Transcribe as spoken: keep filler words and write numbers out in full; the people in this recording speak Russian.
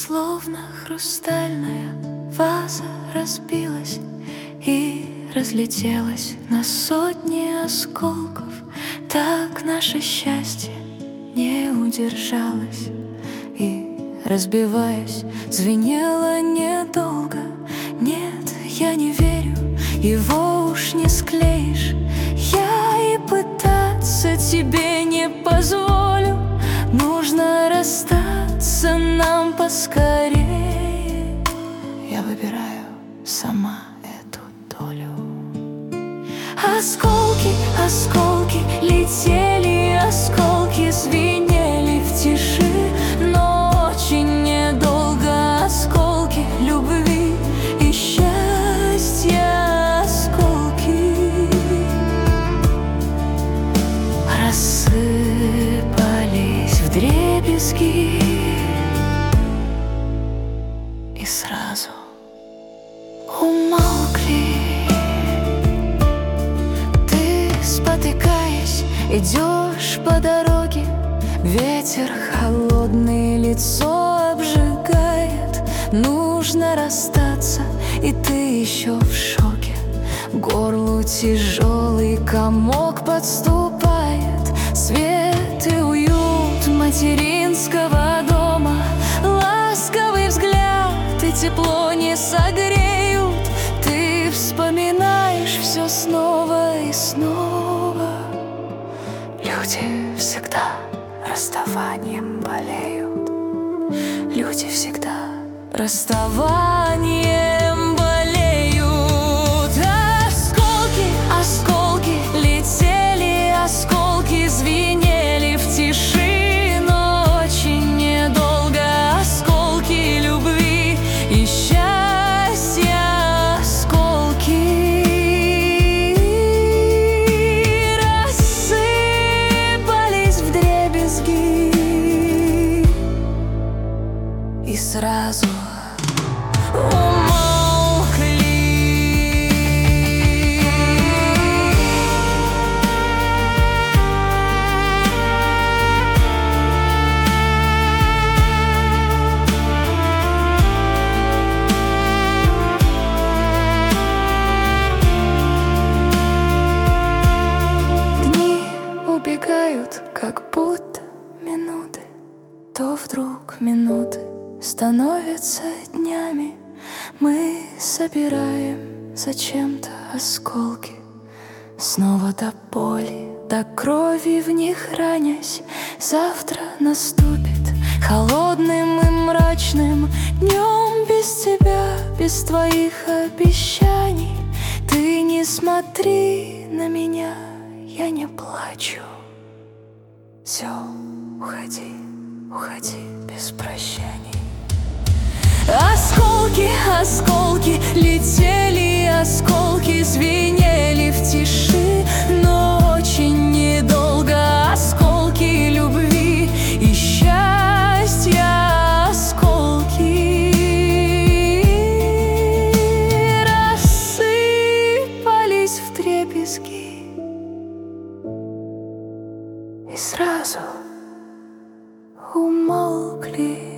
словно хрустальная ваза разбилась и разлетелась на сотни осколков. Так наше счастье не удержалось и, разбиваясь, звенело недолго. Нет, я не верю, его уж не склеишь. Я и пытаться тебе не позволю. Нужно расстаться нам поскорее. Я выбираю сама эту долю. Осколки, осколки, летели осколки, звенели в тиши, но очень недолго. Осколки любви и счастья, осколки рассыпались вдребезги и сразу умолкли. Ты, спотыкаясь, идешь по дороге, ветер холодный лицо обжигает. Нужно расстаться, и ты еще в шоке. К горлу тяжелый комок подступает. Свет и уют материнского дома, ласковый взгляд и тепло не согреют. Ты вспоминаешь все снова и снова. Люди всегда расставанием болеют. Люди всегда расставанием болеют. Осколки, осколки, летели осколки, звенели в тиши, но очень недолго. Осколки любви и счастья, осколки рассыпались вдребезги и сразу убегают, как будто минуты, то вдруг минуты становятся днями. Мы собираем зачем-то осколки, снова до боли, до крови в них ранясь. Завтра наступит холодным и мрачным днем без тебя, без твоих обещаний. Ты не смотри на меня, я не плачу. Все, уходи, уходи без прощаний. Осколки, осколки, летели осколки, звенели в тиши, но очень недолго. Осколки любви и счастья, осколки рассыпались вдребезги и сразу умолкли.